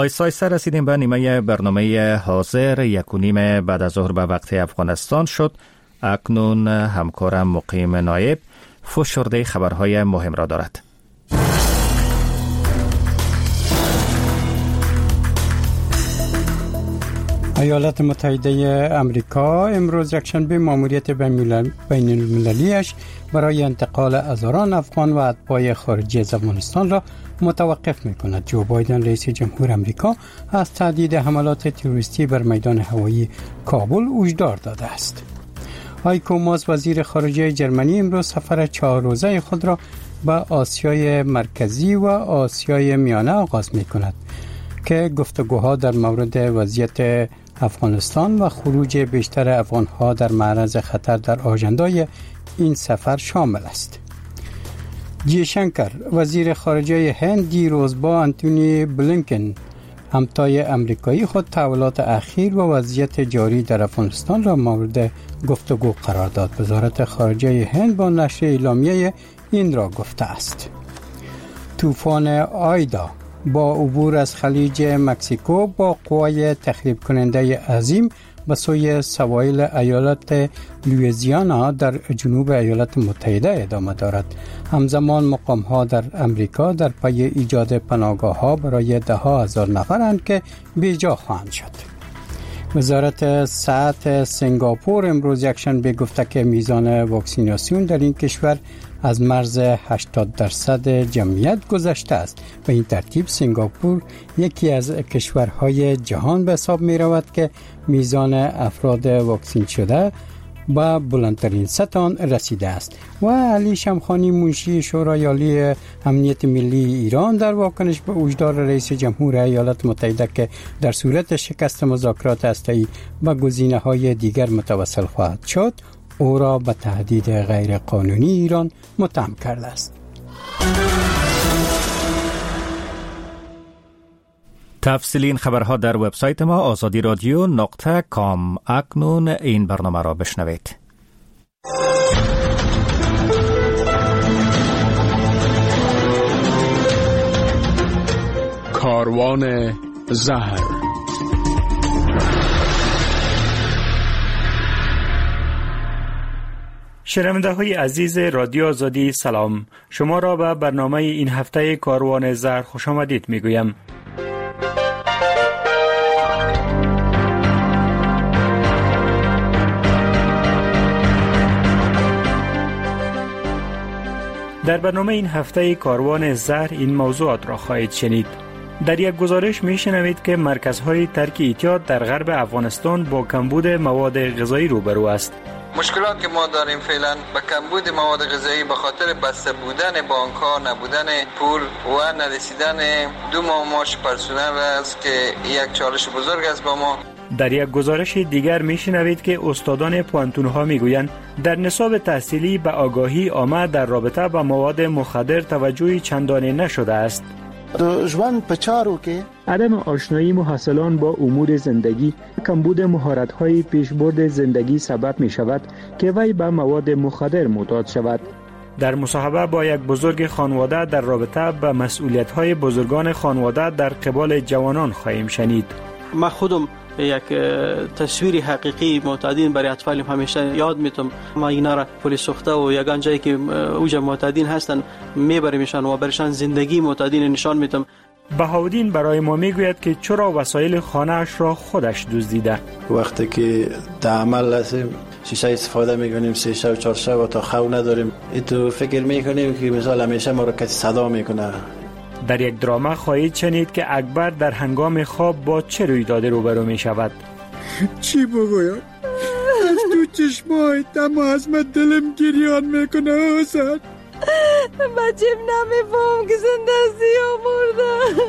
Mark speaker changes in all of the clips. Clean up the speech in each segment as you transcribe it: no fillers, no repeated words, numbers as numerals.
Speaker 1: سایسته رسیدیم به نیمه برنامه حاضر 1:30 بعد از ظهر به وقت افغانستان شد. اکنون همکارم مقیم نایب فشرده خبرهای مهم را دارد.
Speaker 2: ایالات متحده آمریکا امروز یکشنبه ماموریت بین المللیش برای انتقال هزاران افغان و اتباع خارجی از افغانستان را متوقف می‌کند. جو بایدن رئیس جمهور آمریکا از تهدید حملات تروریستی بر میدان هوایی کابل هشدار داده است. هایکو ماس وزیر خارجه جرمنی امروز سفر 4 روزه خود را به آسیای مرکزی و آسیای میانه آغاز می‌کند که گفتگوها در مورد وضعیت افغانستان و خروج بیشتر افغان‌ها در معرض خطر در آژندای این سفر شامل است. جی شنکر وزیر خارجه هند دیروز با آنتونی بلینکن همتای امریکایی خود تحولات اخیر و وضعیت جاری در افغانستان را مورد گفتگو قرار داد. وزارت خارجه هند با نشر اعلامیه این را گفته است. طوفان آیدا با عبور از خلیج مکزیکو با قوای تخریب کننده عظیم به سوی سواحل ایالت لوئیزیانا در جنوب ایالات متحده ادامه دارد. همزمان مقام‌ها در امریکا در پی ایجاد پناهگاه‌ها برای 10,000 نفرند که بیجا خواهند شد. وزارت صحت سنگاپور امروز یکشنبه گفته که میزان واکسیناسیون در این کشور از مرز 80% جمعیت گذشته است. به این ترتیب سنگاپور یکی از کشورهای جهان به حساب می رود که میزان افراد واکسین شده به بلندترین سطح رسیده است. و علی شمخانی منشی شورای عالی امنیت ملی ایران در واکنش به هشدار رئیس جمهور ایالات متحده که در صورت شکست مذاکرات هسته‌ای به گزینه‌های دیگر متوسل خواهد شد، او را به تهدید غیر قانونی ایران متهم کرده است.
Speaker 1: تفصیلی این خبرها در وبسایت ما azadiradyo.com. اکنون این برنامه را بشنوید.
Speaker 3: کاروان زهر.
Speaker 4: شنونده های عزیز رادیو آزادی سلام، شما را به برنامه این هفته کاروان زهر خوش آمدید می گویم. در برنامه این هفته کاروان زهر این موضوعات را خواهید شنید. در یک گزارش می شنوید که مرکزهای ترک اعتیاد در غرب افغانستان با کمبود مواد غذایی روبرو است.
Speaker 5: مشکلات که ما داریم فعلا به کمبود مواد غذایی به خاطر بسته بودن بانک‌ها، نبودن پول و نرسیدن 2 ماه پرسنل است که یک چالش بزرگ است با ما.
Speaker 4: در یک گزارش دیگر میشنوید که استادان پوانتون‌ها میگویند در نصاب تحصیلی به آگاهی آمد در رابطه با مواد مخدر توجهی چندانه نشده است.
Speaker 6: ژوند په چارو کې
Speaker 7: عدم آشنایی محصلان با امور زندگی، کمبود مهارت‌های پیشبرد زندگی سبب می‌شود که وی به مواد مخدر معتاد شود.
Speaker 4: در مصاحبه با یک بزرگ خانواده در رابطه با مسئولیت‌های بزرگان خانواده در قبال جوانان خواهیم شنید.
Speaker 8: ما خودم یک تصویر حقیقی معتادین برای اطفالم همیشه یاد میتم. ما اینا را پلیس سوخته و یگان جایی که اوجا معتادین هستن میبریمشان و برشان زندگی معتادین نشان میتم.
Speaker 4: بهاودین برای ما میگوید که چرا وسایل خانه‌اش را خودش دزدیده.
Speaker 6: وقتی که در عمل هستیم شیشه استفاده میکنیم، 3 و 4 و تا خو نداریم، تو فکر میکنیم که مثلا همیشه ما را کسی صدا میکنه.
Speaker 4: در یک دراما خواهید شنید که اکبر در هنگام خواب با چه رویدادی روبرو می شود.
Speaker 9: چی بگویم؟ از تو چشمای دم از من دلم گریان میکنه حسن.
Speaker 10: بچم نمیفهم که زنده هستی یا مرده.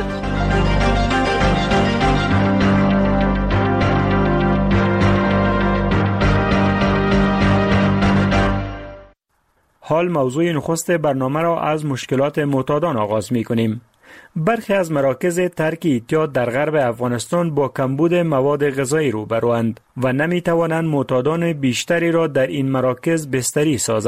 Speaker 4: حال موضوع نخست برنامه را از مشکلات معتادان آغاز می کنیم. برخی از مراکز ترک اعتیاد در غرب افغانستان با کمبود مواد غذایی روبروند و نمی توانند معتادان بیشتری را در این مراکز بستری سازند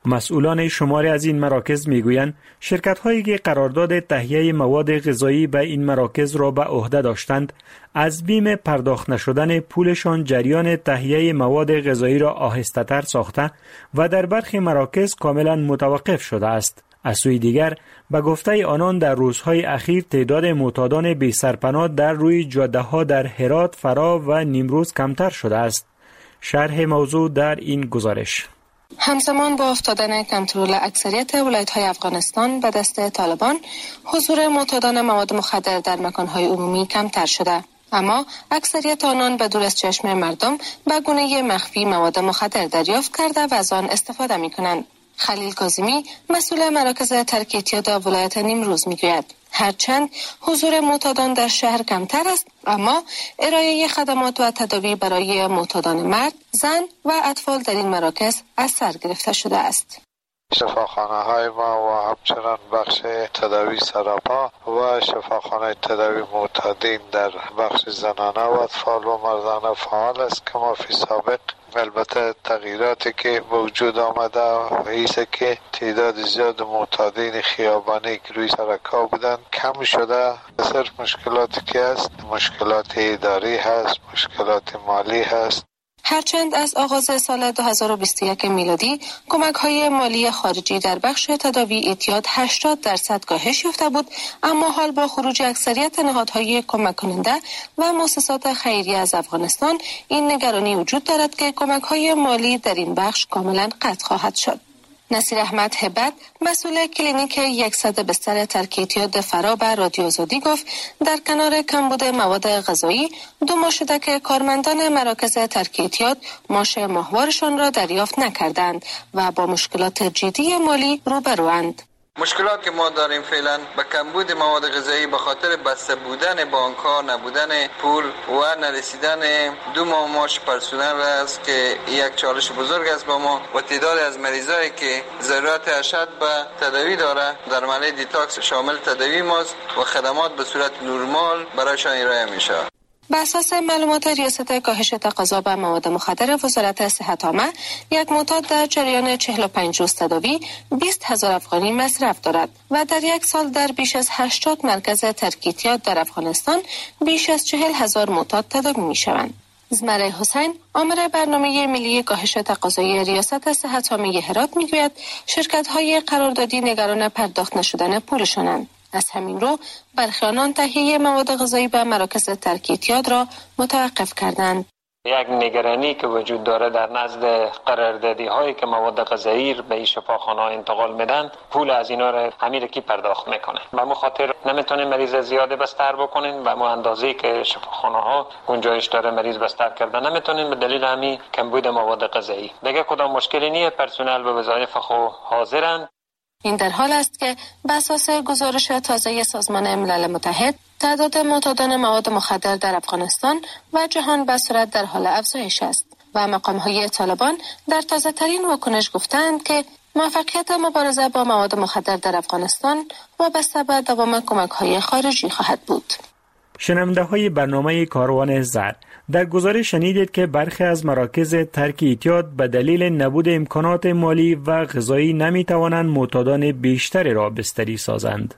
Speaker 4: مسئولان شماری از این مراکز میگویند شرکت‌هایی که قرارداد تهیه مواد غذایی به این مراکز را به عهده داشتند از بیم پرداخت نشدن پولشان جریان تهیه مواد غذایی را آهسته‌تر ساخته و در برخی مراکز کاملا متوقف شده است. از سوی دیگر به گفته آنان در روزهای اخیر تعداد معتادان بی سرپناه در روی جاده‌ها در هرات، فرا و نیمروز کمتر شده است. شرح موضوع در این گزارش.
Speaker 11: همزمان با افتادن کنترل اکثریت ولایت‌های افغانستان به دست طالبان، حضور معتادان مواد مخدر در مکان‌های عمومی کمتر شده. اما اکثریت آنان به دور از چشم مردم به گونه مخفی مواد مخدر دریافت کرده و از آن استفاده می‌کنند. خلیل کاظمی مسئول مراکز ترک اعتیاد ولایت نیمروز میگوید هرچند حضور معتادان در شهر کمتر است، اما ارائه خدمات و تداوی برای معتادان مرد، زن و اطفال در این مراکز از سر گرفته شده است.
Speaker 12: شفاخانه های ما و همچنان بخش تداوی سراپا و شفاخانه تداوی معتادین در بخش زنانه و اطفال و مردانه فعال است که ما فی سابق البته تغییراتی که وجود آمده و ایسه که تعداد زیاد معتادین خیابانی که روی سرکا بودن کم شده. صرف مشکلاتی که هست، مشکلات اداری هست، مشکلات مالی هست.
Speaker 11: هرچند از آغاز سال 2021 میلادی کمک‌های مالی خارجی در بخش تداوی اعتیاد 80% کاهش یافته بود، اما حال با خروج اکثریت نهادهای کمک کننده و مؤسسات خیریه از افغانستان این نگرانی وجود دارد که کمک‌های مالی در این بخش کاملا قطع خواهد شد. نصیر احمد هبت مسئول کلینیک 100 بستر ترک اعتیاد فرا به رادیو آزادی گفت در کنار کمبود مواد غذایی 2 ماه شده که کارمندان مراکز ترک اعتیاد معاش ماهوارشان را دریافت نکردند و با مشکلات جدی مالی روبروند.
Speaker 5: مشکلات که ما داریم فعلا به کمبود مواد غذایی به خاطر بسته بودن بانک‌ها، نبودن پول و نرسیدن 2 ماه معاش پرسنل است که یک چالش بزرگ است با ما و تعداد از مریضایی که ضرورت ارشد به تداوی داره در مرحله دیتاکس شامل تداوی ماست و خدمات به صورت نرمال برایشان ارائه میشه.
Speaker 11: بر اساس معلومات ریاست کاهش تقاضا به مواد مخدر وزارت صحت عامه، یک معتاد در جریان 45 روز تداوی 20,000 افغانی مصرف دارد و در یک سال در بیش از 80 مرکز ترک اعتیاد در افغانستان بیش از 40,000 معتاد تداوی می‌شوند. زمره حسین، آمر برنامه ملی کاهش تقاضای ریاست صحت عامه هرات میگوید شرکت‌های قراردادی نگران پرداخت نشدن پولشانند. از همین رو برخی آنان تهیه مواد غذایی به مراکز ترک اعتیاد را متوقف کردند.
Speaker 13: یک نگرانی که وجود داره در نزد قراردادی هایی که مواد غذایی به این شفاخانه ها انتقال میدن، پول از اینا را همین کی پرداخت میکنه. به همون خاطر نمیتونیم مریض زیاده بستر بکنیم و همون اندازه‌ای که شفاخانه ها گنجایش داره مریض بستر کردن نمیتونیم به دلیل همین کمبود مواد غذایی. دیگه کدام مشکلی نیه، پرسنل به وظایف خود حاضرن.
Speaker 11: این در حال است که به اساس گزارش تازه سازمان ملل متحد تعداد معتادان مواد مخدر در افغانستان و جهان به سرعت در حال افزایش است و مقام‌های طالبان در تازه‌ترین واکنش گفتند که موفقیت مبارزه با مواد مخدر در افغانستان وابسته به دوام کمک‌های خارجی خواهد بود.
Speaker 4: شنونده‌های برنامه کاروان زرد، در گزارش شنیدید که برخی از مراکز ترک اعتیاد به دلیل نبود امکانات مالی و غذایی نمی‌توانند معتادان بیشتری را بستری سازند.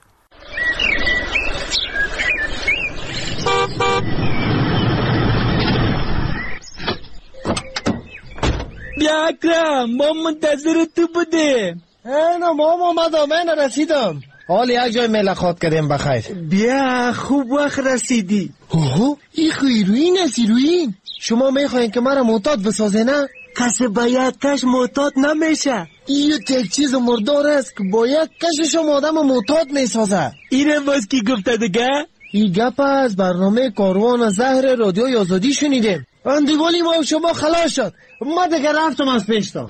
Speaker 9: بیا اکرم، ما منتظر تو بودیم.
Speaker 14: نه ماما من رسیدم. حال یک جای ملاقات کردیم بخیر.
Speaker 9: بیا خوب وقت رسیدی.
Speaker 14: اوه این هیروین است. هیروین شما میخواین که مرا معتاد بسازه نه؟
Speaker 9: کسی با یک کش معتاد نمیشه.
Speaker 14: این یک چیز مردار است که با یک کش شما آدم معتاد میسازه.
Speaker 9: اینه باز کی گفته دیگه؟
Speaker 14: این گپ از برنامه کاروان زهر رادیو آزادی شنیدیم. اندیوالی ما شما خلاص شد. ما دیگه رفتم از پیشتا.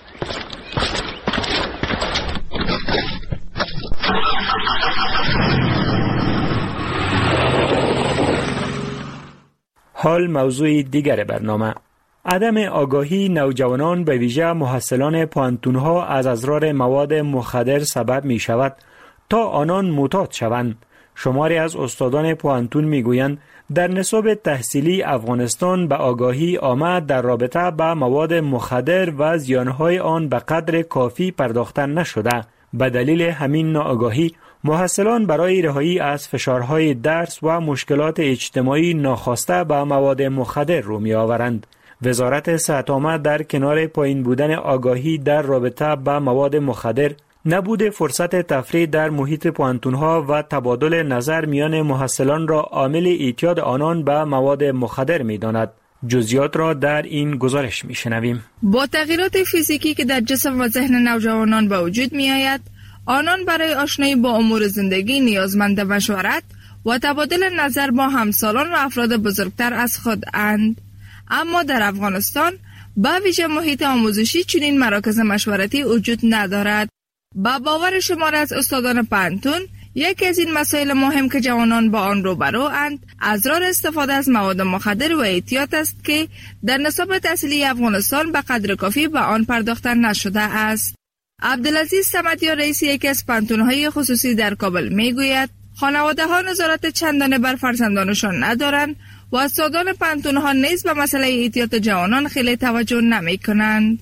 Speaker 4: حال موضوع دیگر برنامه: عدم آگاهی نوجوانان به ویژه محصلان پانتونها از اضرار مواد مخدر سبب می شود تا آنان معتاد شوند. شماری از استادان پوهنتون میگویند در نصاب تحصیلی افغانستان به آگاهی آمد در رابطه با مواد مخدر و زیانهای آن به قدر کافی پرداخته نشده. به دلیل همین ناآگاهی محصلان برای رهایی از فشارهای درس و مشکلات اجتماعی ناخواسته به مواد مخدر رو می آورند. وزارت صحت عامه در کنار پایین بودن آگاهی در رابطه با مواد مخدر، نبود فرصت تفریح در محیط پوهنتون‌ها و تبادل نظر میان محصلان را عامل اعتیاد آنان به مواد مخدر می‌داند. جزئیات را در این گزارش می‌شنویم.
Speaker 15: با تغییرات فیزیکی که در جسم و ذهن نوجوانان به وجود می‌آید، آنان برای آشنایی با امور زندگی نیازمند مشورت و تبادل نظر با همسالان و افراد بزرگتر از خود اند. اما در افغانستان به ویژه محیط آموزشی چنین مراکز مشورتی وجود ندارد. با باور شمار از استادان پوهنتون، یکی از این مسائل مهم که جوانان با آن روبرو اند ازرار استفاده از مواد مخدر و اعتیاد است که در نصاب تحصیلی افغانستان به قدر کافی به آن پرداخته نشده است. عبدالعزیز صمدیار رئیس یکی از پوهنتون‌های خصوصی در کابل میگوید خانواده‌ها نظارت چندانه بر فرزندانشان ندارند و استادان پوهنتون‌ها نیز به مسئله اعتیاد جوانان خیلی توجه نمی‌کنند.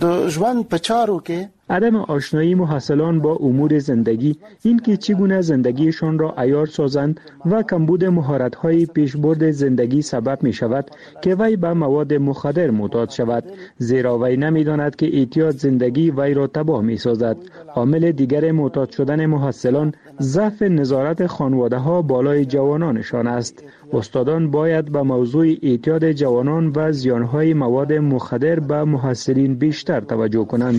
Speaker 7: عدم آشنایی محصلان با امور زندگی، این که چگونه زندگیشان را عیار سازند و کمبود مهارت‌های پیشبرد زندگی سبب می شود که وی به مواد مخدر معتاد شود، زیرا وی نمی‌داند که اعتیاد زندگی وی را تباه می سازد. عامل دیگر معتاد شدن محصلان ضعف نظارت خانواده‌ها بالای جوانانشان است. استادان باید به موضوع اعتیاد جوانان و زیانهای مواد مخدر به محصلین بیشتر توجه کنند.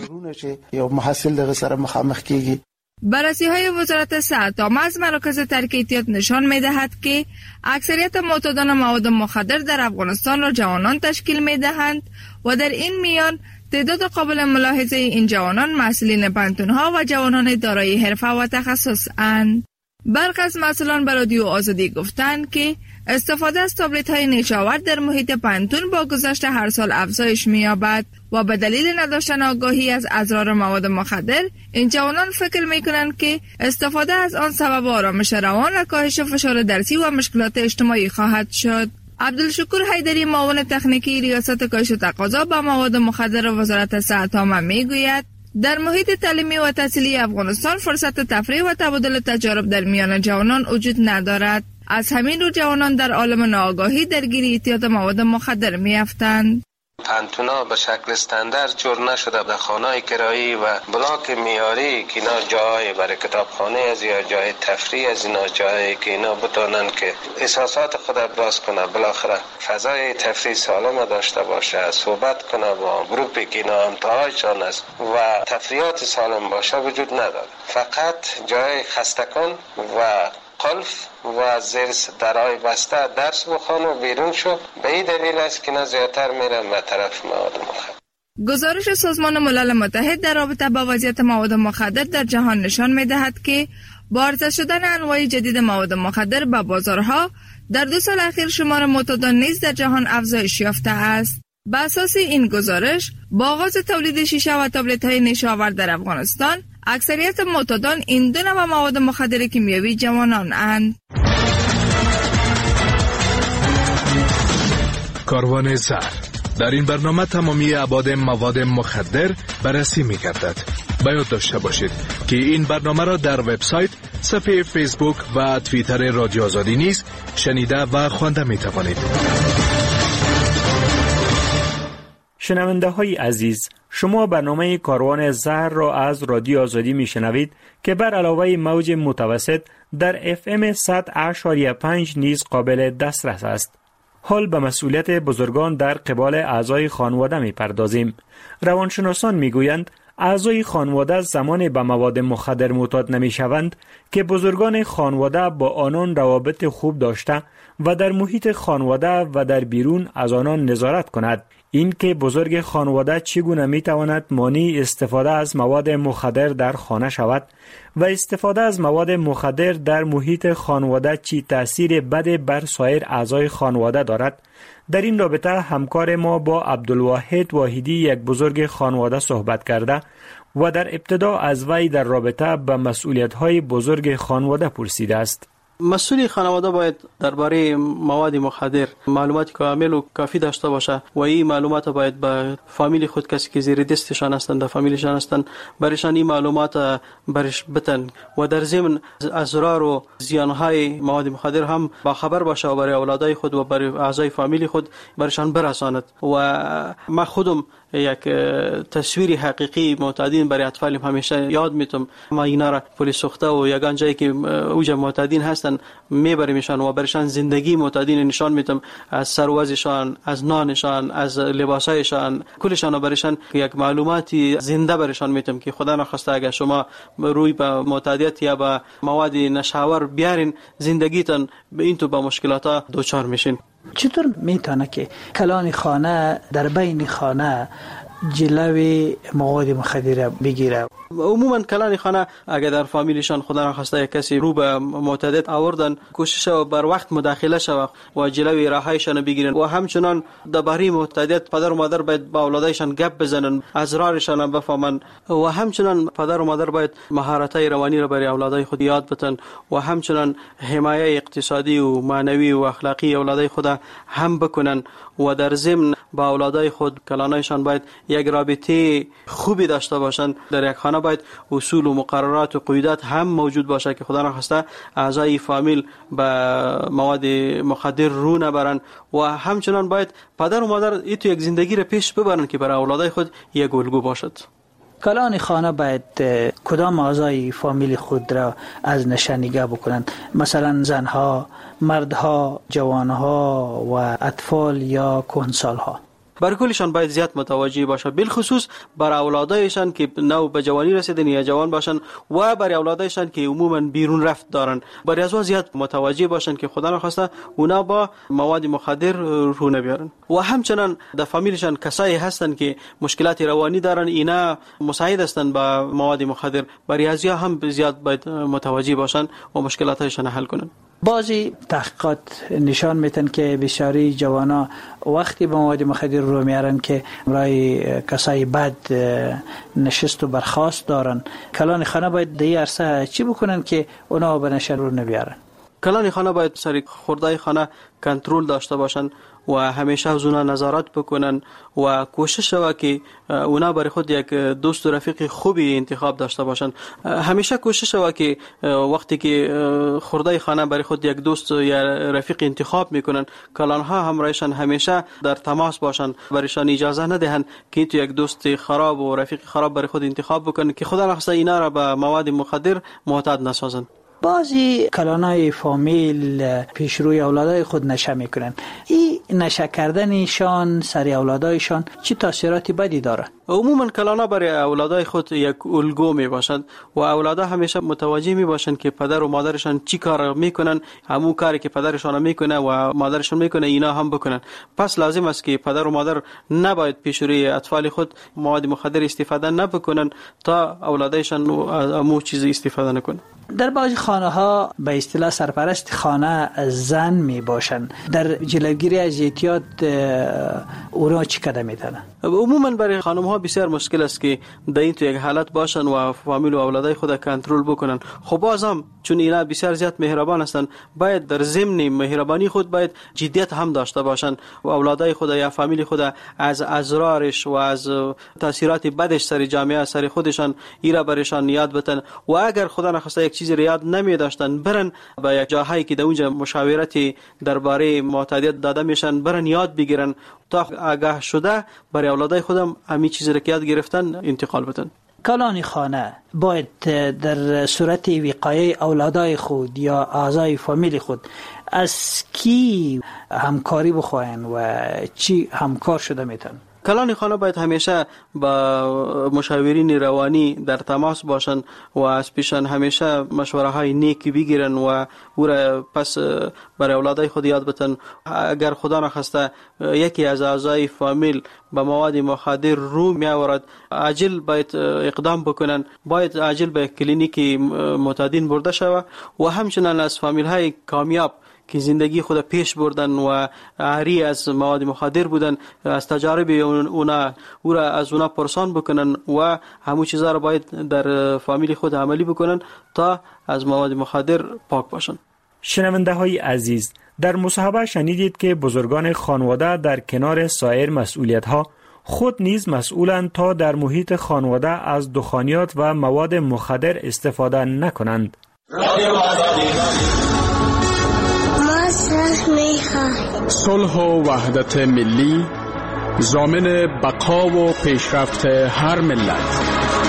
Speaker 15: بررسی‌های وزارت صحت عامه از مراکز ترک اعتیاد نشان می‌دهد که اکثریت معتادان مواد مخدر در افغانستان را جوانان تشکیل می‌دهند و در این میان تعداد قابل ملاحظه این جوانان مسئولین پوهنتون‌ها و جوانان دارای حرفه و تخصص اند. برخی از مسئولان به رادیو آزادی گفتند که استفاده از تابلت‌های نیشاور در محیط پوهنتون با گذشت هر سال افزایش می‌یابد و به دلیل نداشتن آگاهی از اضرار مواد مخدر، این جوانان فکر می‌کنند که استفاده از آن سبب آرامش روان و کاهش فشار درسی و مشکلات اجتماعی خواهد شد. عبدالشکور حیدری، معاون تکنیکی ریاست کاهش تقاضا به مواد مخدر وزارت صحت عامه میگوید در محیط تعلیمی و تحصیلی افغانستان فرصت تفریح و تبادل تجارب در میان جوانان وجود ندارد. از همین رو جوانان در عالم ناآگاهی درگیر اعتیاد مواد مخدر می‌افتند.
Speaker 16: پوهنتونا به شکل استاندارد جور نشده به خانه‌های کرایی و بلاک معیاری که اینا جای برای کتابخانه از یا جای تفریح از اینا جایی که اینا بتونن که احساسات خود ابراز کنه، بالاخره فضای تفریح سالم داشته باشه، صحبت کنه با گروپی که اینا امتحانشان است و تفریحات سالم باشه وجود نداره. فقط جای خسته کن و قلف و زیر درای بسته درس بخوان و بیرون شو. به این دلیل است که نه زیادتر میرن به طرف مواد مخدر.
Speaker 15: گزارش سازمان ملل متحد در رابطه با وضعیت مواد مخدر در جهان نشان می‌دهد که با عرضه شدن انواع جدید مواد مخدر به بازارها در 2 سال اخیر شمار معتادان نیز در جهان افزایش یافته است. بر اساس این گزارش، با آغاز تولید شیشه و تابلت‌های نیشاور در افغانستان، اکثریت معتادان این دو نوع مواد مخدر کیمیایی جوانان اند.
Speaker 17: کاروان زهر. در این برنامه تمامی ابعاد مواد مخدر بررسی می‌گردد. باید داشته باشید که این برنامه را در وبسایت، صفحه فیسبوک و توییتر رادیو آزادی نیز شنیده و خوانده می‌توانید.
Speaker 4: شنونده های عزیز، شما برنامه کاروان زهر را از رادیو آزادی می شنوید که بر علاوه موج متوسط در FM 100.5 نیز قابل دسترس است. حال به مسئولیت بزرگان در قبال اعضای خانواده می پردازیم. روانشناسان می گویند اعضای خانواده زمان به مواد مخدر معتاد نمی شوند که بزرگان خانواده با آنان روابط خوب داشته و در محیط خانواده و در بیرون از آنان نظارت کند. این که بزرگ خانواده چگونه می تواند مانع استفاده از مواد مخدر در خانه شود و استفاده از مواد مخدر در محیط خانواده چی تأثیر بد بر سایر اعضای خانواده دارد. در این رابطه همکار ما با عبدالواحد واحدی، یک بزرگ خانواده، صحبت کرده و در ابتدا از وی در رابطه با مسئولیت‌های بزرگ خانواده پرسیده است.
Speaker 8: مسئول خانواده باید درباره مواد مخدر معلومات کامل و کافی داشته باشه و این معلومات باید به فامیل خود، کسی که زیر دستشان هستند، در فامیلشان هستند، برایشان این معلومات برش بتن و در ضمن اضرار و زیانهای مواد مخدر هم با خبر باشه و برای اولادای خود و برای اعضای فامیل خود برشان برساند. و ما خودم یک تصویر حقیقی معتادین برای اطفالم همیشه یاد میتم. ما اینا را پلیس سوخته و یگان جایی که اوجا معتادین هستن میبریمشان و برشان زندگی معتادین نشان میتم، از سروازشان، از نانشان، از لباسایشان، کلشان برشان یک معلوماتی زنده برشان میتم که خدا نخواسته اگر شما روی به معتادیت یا به مواد نشاور بیارین زندگیتان به این تو با مشکلات دوچار میشین.
Speaker 18: چطور میتونه که کلان خانه در بین خانه جلوی مواد مخدر بگیره؟
Speaker 8: عموما کلان خانه اگر در فامیلشان خدا نخواسته کسی رو به معتادیت آوردن، کوشش بر وقت مداخله شود و جلوی راهایشان بگیرن و همچنان درباره معتادیت پدر و مادر باید با اولادایشان گپ بزنن، اسرارشان بفهمن و همچنان پدر و مادر باید مهارت‌های روانی را برای اولادای خود یاد بدن و همچنان حمایت اقتصادی و معنوی و اخلاقی اولادای خود هم بکنن و در ضمن با اولادای خود کلانایشان باید یک رابطه خوبی داشته باشند. در یک خانه باید اصول و مقررات و قواعد هم موجود باشه که خدا نخواسته اعضای فامیل به مواد مخدر رو نبرن و همچنان باید پدر و مادر ایتو یک زندگی را پیش ببرن که برای اولادای خود یک الگو باشد.
Speaker 18: کلان خانه باید کدام اعضای فامیل خود را از نشه نگاه بکنند؟ مثلا زنها، مردها، جوانها و اطفال یا کهنسالها؟
Speaker 8: بر کلشان باید زیاد متوجه باشه، بالخصوص بر اولادایشان که نو به جوانی رسیدن یا جوان باشن و بر اولادایشان که عموما بیرون رفت دارن. بر از زیاد متوجه باشن که خدا نخواسته اونا با مواد مخدر رو نبیارن. و همچنان در فامیلشان کسایی هستن که مشکلات روانی دارن، اینا مساعد هستن با مواد مخدر. بر از هم زیاد باید متوجه باشن و مشکلاتشان حل کنن.
Speaker 18: بعضی تحقیقات نشان میتن که بسیاری جوانا وقتی به مواد مخدر رو میارن که برای کسای بد نشست و برخاست دارن. کلان خانه باید در این عرصه چی بکنن که اونا به نشه رو نبیارن؟
Speaker 8: کلان خانه باید سری خردای خانه کنترل داشته باشن و همیشه از اونا نظارت بکنن و کوشش شود که اونا برای خود یک دوست و رفیق خوبی انتخاب داشته باشن. همیشه کوشش شود که وقتی که خردای خانه برای خود یک دوست یا رفیق انتخاب میکنن، کلانها همراهشان همیشه در تماس باشن، برایشان اجازه ندهن که تو یک دوست خراب و رفیق خراب برای خود انتخاب بکنن که خدا نخواسته اینا را به مواد مخدر معتاد نسازن.
Speaker 18: بعضی کلانای فامیل پیش روی اولادای خود نشه میکنن. این نشه کردنشان سر اولادایشان چه تاثیراتی بدی داره؟
Speaker 8: عموما کلانا برای اولادای خود یک الگو می باشند و اولادا همیشه متوجه می باشند که پدر و مادرشان چی کار میکنن، همون کاری که پدرشان میکنه و مادرشان میکنه اینا هم بکنن. پس لازم است که پدر و مادر نباید پیش روی اطفال خود مواد مخدر استفاده نکنن تا اولادایشان همون چیز استفاده نکنن.
Speaker 18: در بعضی خانه ها به اصطلاح سرپرست خانه زن می باشن. در جلوگیری از اعتیاد اونا چی قدم میتونن؟
Speaker 8: عموما برای خانم ها بسیار مشکل است که در این تو یک حالت باشن و فامیل و اولادای خود کنترل بکنن. خب بازم چون اینا بسیار زیاد مهربان هستن، باید در ضمن مهربانی خود باید جدیت هم داشته باشن و اولادای خود یا فامیل خود از ازرارش و از تاثیرات بدش سر جامعه سر خودشان ایرا برشان یاد بدن و اگر خدا نخواسته یک چیزی یاد نمی داشتن برن به یک جاهایی که در اونجا مشاورتی درباره معتادیت داده میشن برن یاد بگیرن تا آگاه شده برای اولادای خودم همین چیزی را که یاد گرفتن انتقال بدن.
Speaker 18: کلان خانه باید در صورت وقایع اولادای خود یا اعضای فامیل خود از کی همکاری بخواین و چی همکار شده میتن؟
Speaker 8: کلان خانه باید همیشه با مشاورین روانی در تماس باشن و از پیشان همیشه مشوره های نیکی بگیرن و او را پس برای اولادای خود یاد بدن. اگر خدا نخواسته یکی از اعضای فامیل به مواد مخدر رو می آورد، عاجل باید اقدام بکنن، باید عاجل به کلینیک معتادین برده شود و همچنین از فامیل های کامیاب که زندگی خود پیش بردن و عاری از مواد مخدر بودن از تجارب اونا او را از اونا پرسان بکنن و همون چیزا را باید در فامیل خود عملی بکنن تا از مواد مخدر پاک باشن.
Speaker 4: شنونده های عزیز، در مصاحبه شنیدید که بزرگان خانواده در کنار سایر مسئولیت ها خود نیز مسئولند تا در محیط خانواده از دخانیات و مواد مخدر استفاده نکنند.
Speaker 3: صلح و وحدت ملی ضامن بقا و پیشرفت هر ملت.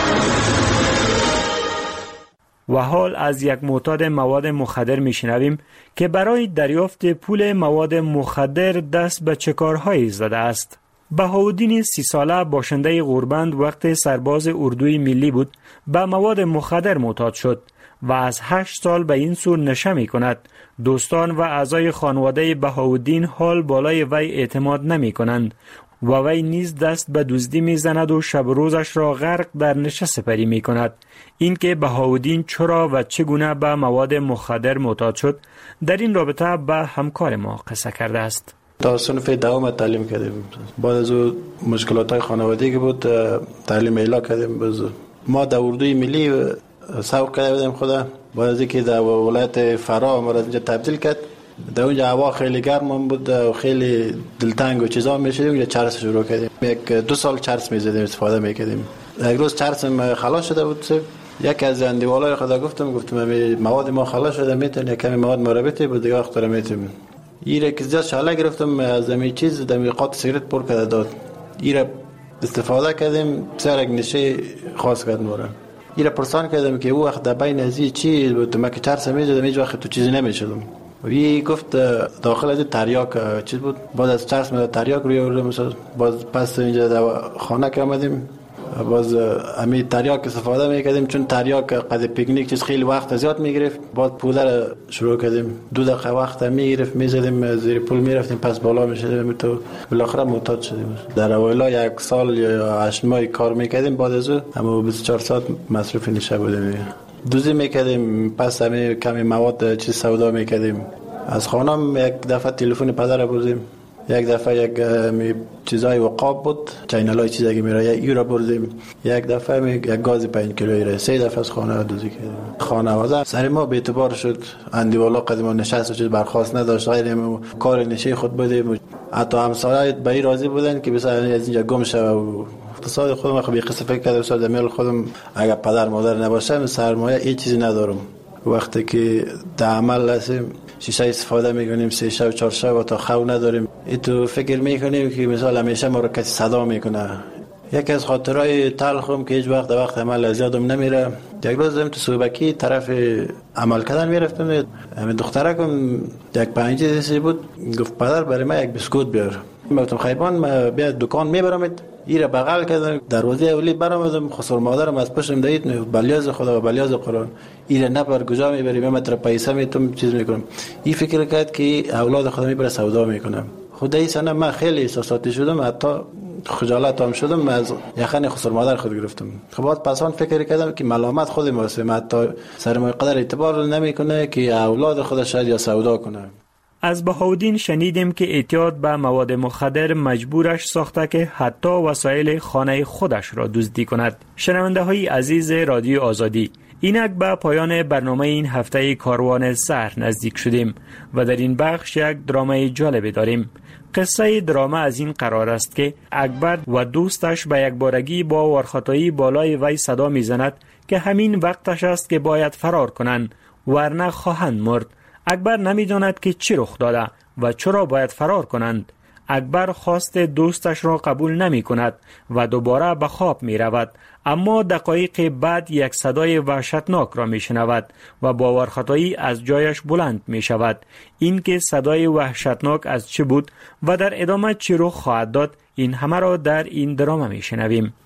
Speaker 4: و حال از یک معتاد مواد مخدر میشنویم که برای دریافت پول مواد مخدر دست به چه کارهایی زده است. بهاءالدین 30 ساله باشنده غوربند وقت سرباز اردوی ملی بود به مواد مخدر معتاد شد و از 8 سال به این سو نشه می کند. دوستان و اعضای خانواده بهاءالدین حال بالای وی اعتماد نمی کنند و وی نیز دست به دزدی می زند و شب روزش را غرق در نشه سپری می کند. اینکه بهاءالدین چرا و چگونه به مواد مخدر معتاد شد، در این رابطه به همکار ما قصه کرده است.
Speaker 6: تا صنف دوم تعلیم کردیم. بعد از مشکلات های خانوادگی بود، تعلیم اعلا کردیم. ما در اردوی ملی سوق کرده بودیم خدا. بعد از اینکه در ولایت فرا ما را اینجا تبدیل کرد، در اونجا هوا خیلی گرم بود و خیلی دلتنگ و چیزا میشدیم. اونجا چرس شروع کردیم. 2 سال چرس میزدیم، استفاده میکردیم. یک روز چرسم خلاص شده بود. یکی از اندیوالای خدا گفتم مواد ما خلاص شده، میتونی کمی مواد مربوطه بود دیگه اختر میتونیم. ایره که زیاد شعله گرفتم از همین چیز دمی قاط سیگرت پر کرده داد. ایره استفاده کردیم، سر یک نشه خاص کردم برام. ایره پرسان کردم که او وقت در بین ازی چی بود، ما که چرس میزدم هیچ وقت تو چیزی نمیشدم. وی گفت داخل از تریاک چیز بود. بعد از چرس ما تریاک روی آوردم. باز پس اینجا در خانه که آمدیم، باز امی تریاک استفاده میکردیم چون تریاک قد پیکنیک چیز خیلی وقت زیاد میگرفت. بعد پودر شروع کردیم، 2 دقیقه وقت میگرفت، میزدیم زیر پول میرفتیم، پس بالا میشدیم تو بالاخره معتاد شدیم. در اوایل 1 سال یا 8 ماه کار میکردیم، بعد از اون 24 ساعت مصروف نشه بودیم. دوزی میکردیم، پس همین کمی مواد چیز سودا میکردیم. از خانم یک دفعه تلفن پدر بردیم، یک دفعه یک چیزای وقاب بود، چینلای چیزایی میره ای را بردیم. یک دفعه یک گاز 5 کیلویی را 3 دفعه از خانه دوزی کردیم. خانواده سر ما به اعتبار شد، اندیوالا قدیم نشست و چیز برخواست نداشت، غیر کار نشه خود بودیم. حتی همسایه به این راضی بودن که بس از اینجا گم شه و اقتصاد خودم خب قصه فکر کردم سر میل خودم اگر پدر مادر نباشه سرمایه هیچ چیزی ندارم. وقتی که در عمل هستیم شیشه استفاده میکنیم 3 شب 4 شب و تا خو نداریم، ای تو فکر میکنیم که مثلا همیشه ما رو کسی صدا میکنه. یکی از خاطرهای تلخم که هیچ وقت عمل از یادم نمیره، یک روز تو صوبکی طرف عمل کردن میرفتم، همین دخترکم یک 5 سالش بود، گفت پدر برای من یک بسکوت بیار. من گفتم خیبان من بیا دکان میبرمت. ایره بغل کردم، دروازه اولی برآمدم، خسر مادرم از پشتم دید، بلیاز خدا و بلیاز قرآن. ایره نبر کجا میبری؟ من تر پیسه میتم چیز میکنم. این فکر کرد که اولاد خدا میبره سودا میکنم. خدای سنه من خیلی احساساتی شدم، حتی خجالت هم شدم، از یخن خسر مادر خود گرفتم. خب بعد پسان فکر کردم که ملامت خود ماست، حتی سرمایه قدر اعتبار نمیکنه که اولاد خودش شاید یا سودا کنه.
Speaker 4: از بهاءالدین شنیدیم که اعتیاد به مواد مخدر مجبورش ساخته که حتی وسایل خانه خودش را دزدی کند. شنونده های عزیز رادیو آزادی، اینک به پایان برنامه این هفته کاروان زهر نزدیک شدیم و در این بخش یک درامای جالب داریم. قصه دراما از این قرار است که اکبر و دوستش به یک بارگی با وارخطایی بالای وی صدا میزند که همین وقتش است که باید فرار کنند ورنه خواهند مرد. اکبر نمیداند که چی رخ داده و چرا باید فرار کنند. اکبر خواست دوستش را قبول نمی کند و دوباره به خواب می رود، اما دقایق بعد یک صدای وحشتناک را می شنود و باورخطایی از جایش بلند می شود. این که صدای وحشتناک از چه بود و در ادامه چی رخ خواهد داد، این همه را در این دراما می شنویم.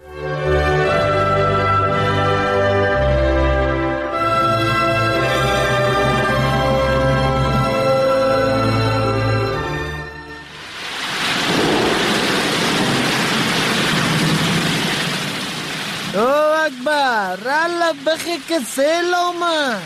Speaker 14: رالله بخی که سیل آمد.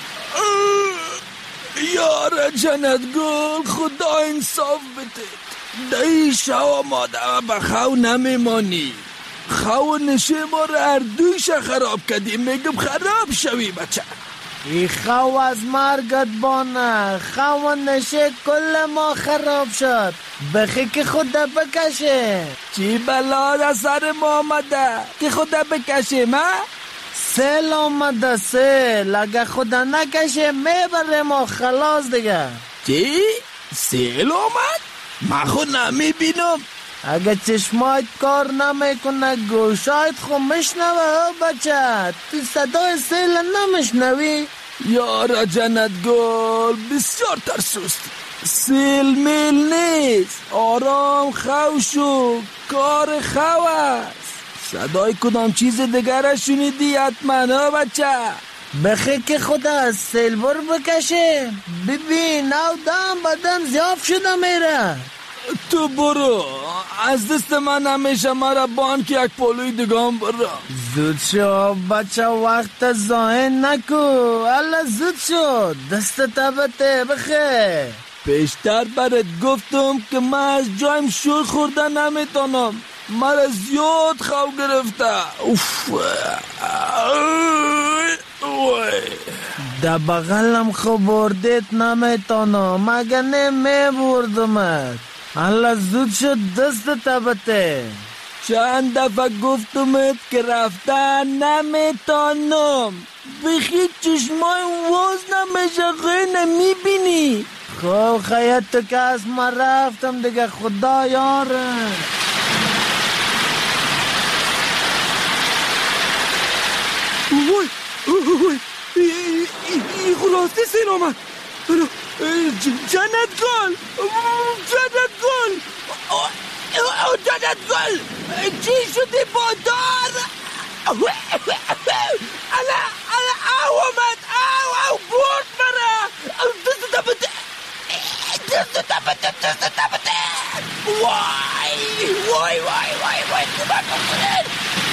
Speaker 9: یار جنت گل خدا انصاف بده. دایی شو ماده و بخو نمیمانی. خو نشه ما رو اردوش خراب کردیم، میگم خراب شوی بچه.
Speaker 14: ای خو از مرگت بانه، خو نشه کل ما خراب شد. بخی که خدا بکشه.
Speaker 9: چی بلا در سر ما آمده که خدا بکشه ما؟
Speaker 14: سیل آمده سیل، اگه خدا نکشه میبره ما خلاص دیگه.
Speaker 9: چی؟ سیل آمد؟ من خود نمیبینم.
Speaker 14: اگه چشمایت کار نمیکنه گوشایت خود میشنوه بچه. تو صدای سیل نمیشنوی؟
Speaker 9: یارا جنت گل بسیار ترسوستی. سیل میل نیست، آرام خو شو، کار خو است. صدای کدام چیز دیگر شنیدی حتما بچه؟
Speaker 14: بخی که خدا از سیل بر بکشه. ببین او دم بدن زیاف شده میره.
Speaker 9: تو برو، از دست من همیشه مرا بان که یک پولوی دگام برو.
Speaker 14: زود شو بچه، وقت زاین نکو. الله زود شو، دست تبته بخی.
Speaker 9: پیشتر برات گفتم که من از جایم شور خورده نمیتونم. مرا زیاد خو گرفته. اوف.
Speaker 14: در بغلم خبردیت نمیتونم، مگه نمیبردمت. الله زود شد دست تبته.
Speaker 9: چند دفعه گفتمت که رفتن نمیتونم. بخی چشمای واز نمیشه، غیر نمیبینی.
Speaker 14: خب خیلی تو که از من رفتم دیگه، خدا یاره.
Speaker 9: وای ای خلاسته سیل آمد. جنت گل، جنت گل، جنت گل، چی شده با دار؟ الا او آمد، او برد مرا. دست تبته، دست تبته، دست تبته. وای وای وای وای وای کمک کنید.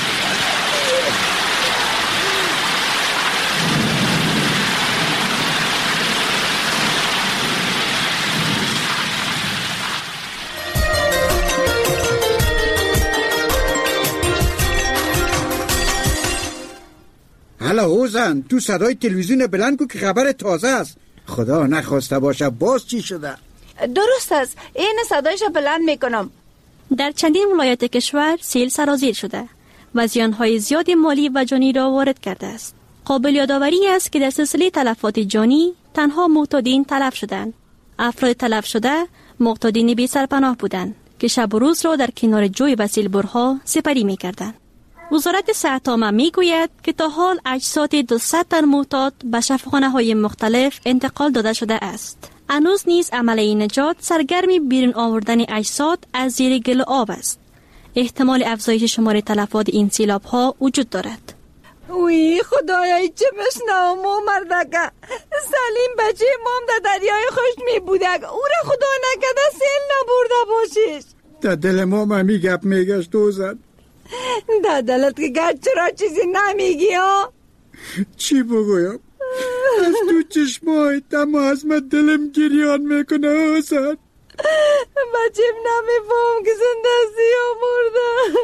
Speaker 19: حالا اوزن تو صدای تلویزیون بلند کو که خبر تازه است. خدا نخواسته باشه باز چی شده؟
Speaker 20: درست است، این صدایش بلند میکنم.
Speaker 21: در چندین ولایت کشور سیل سرازیر شده و زیانهای زیاد مالی و جانی را وارد کرده است. قابل یادآوری است که در سلسله تلفات جانی تنها معتادین تلف شدند. افراد تلف شده معتادین بی سرپناه بودند که شب و روز را در کنار جوی و سیلبرها سپری میکردند. وزارت صحت عامه میگوید که تا حال اجساد 200 تن معتاد به شفاخانه‌های مختلف انتقال داده شده است. هنوز نیز عملیه نجات سرگرم بیرون آوردن اجساد از زیر گل آب است. احتمال افزایش شمار تلفات این سیلاب‌ها وجود دارد.
Speaker 10: وی خدایای چه بشنوم و مردکه. سلیم بچه مام در دریای خشک می بودک، او را خدا نکده سیل نبرده باشیش.
Speaker 19: در دل ما همی گپ میگشت دوزن.
Speaker 10: در دلت که گرد چرا چیزی نمیگی ها؟
Speaker 19: چی بگویم؟ از تو چشمایت اما از من دلم گریان میکنه حسن.
Speaker 10: بچیم نمیفهم که زندستی ها مرده.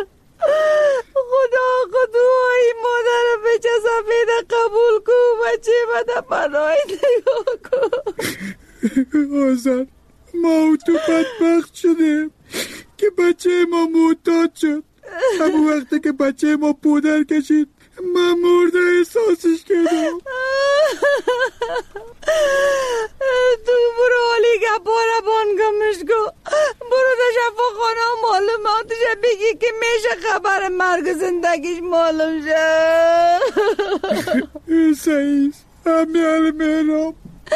Speaker 10: خدای مادر بچه سفید قبول کو، بچه بده پناهی نگاه کو.
Speaker 19: حسن ما و تو بدبخت شده که بچه ما معتاد شد. همون وقتی که بچه ما پودر کشید من مرده احساسش کردم.
Speaker 10: تو برو حالی گپاره بانگمش کو، برو در شفاخانه و معلوماتش بگی که میشه خبر مرگ زندگیش معلوم شه.
Speaker 19: سعیز همیال میرم.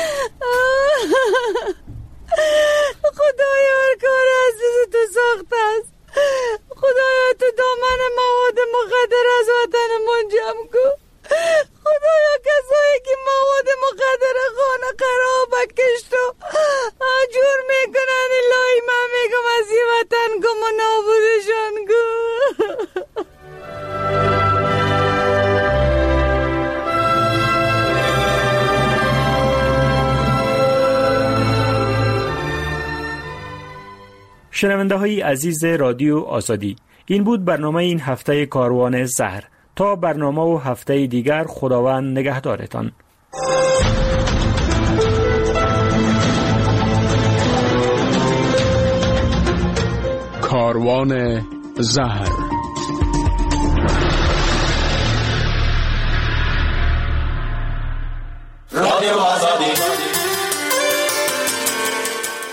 Speaker 10: خدایا هر کار عزیز تو ساخت است. خدایا تو دامن مواد مخدر از وطن منجم کو. خدایا کسایی که مواد مخدر خانه خراب کشت و جور میکنن الهی من میگم از این وطن کم و نابودشان کو.
Speaker 4: شنونده های عزیز رادیو آزادی، این بود برنامه این هفته کاروان زهر. تا برنامه و هفته دیگر خداوند نگهدارتان.
Speaker 3: کاروان زهر.
Speaker 2: رادیو آزادی